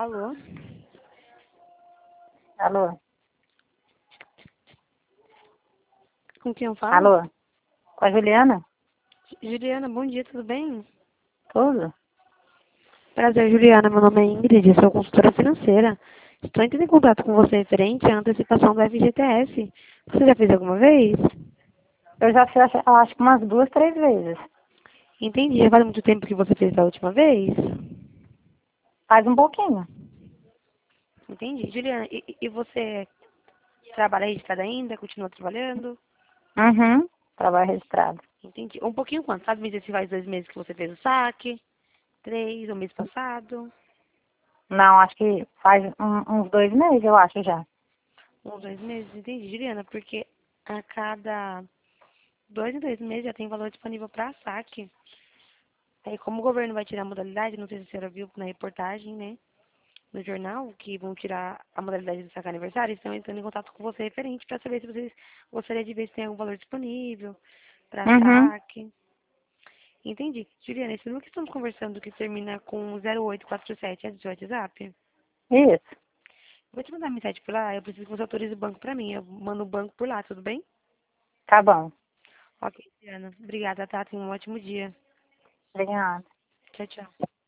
Alô? Alô? Com quem eu falo? Alô? Com a Juliana? Juliana, bom dia, tudo bem? Tudo? Prazer, Juliana. Meu nome é Ingrid, eu sou consultora financeira. Estou entrando em contato com você referente à antecipação do FGTS. Você já fez alguma vez? Eu já fiz, acho que umas 2, 3 vezes. Entendi. Já faz muito tempo que você fez da última vez? Faz um pouquinho. Entendi. Juliana, e você trabalha registrada ainda? Continua trabalhando? Uhum. Trabalho registrado. Entendi. Um pouquinho quanto? Sabe me dizer se faz 2 meses que você fez o saque? 3, o mês passado? Não, acho que faz uns 2 meses, eu acho já. Uns 2 meses? Entendi, Juliana, porque a cada 2 em 2 meses já tem valor disponível para saque. Aí, como o governo vai tirar a modalidade, não sei se a senhora viu na reportagem, né, no jornal, que vão tirar a modalidade do saque aniversário, eles estão entrando em contato com você referente para saber se vocês gostariam de ver se tem algum valor disponível para Uhum. saque. Entendi. Juliana, esse número que estamos conversando, que termina com 0847, é do seu WhatsApp? Isso. Vou te mandar mensagem por lá, eu preciso que você autorize o banco para mim. Eu mando o banco por lá, tudo bem? Tá bom. Ok, Juliana. Obrigada, tá? Tenha um ótimo dia. Obrigada. Tchau, tchau.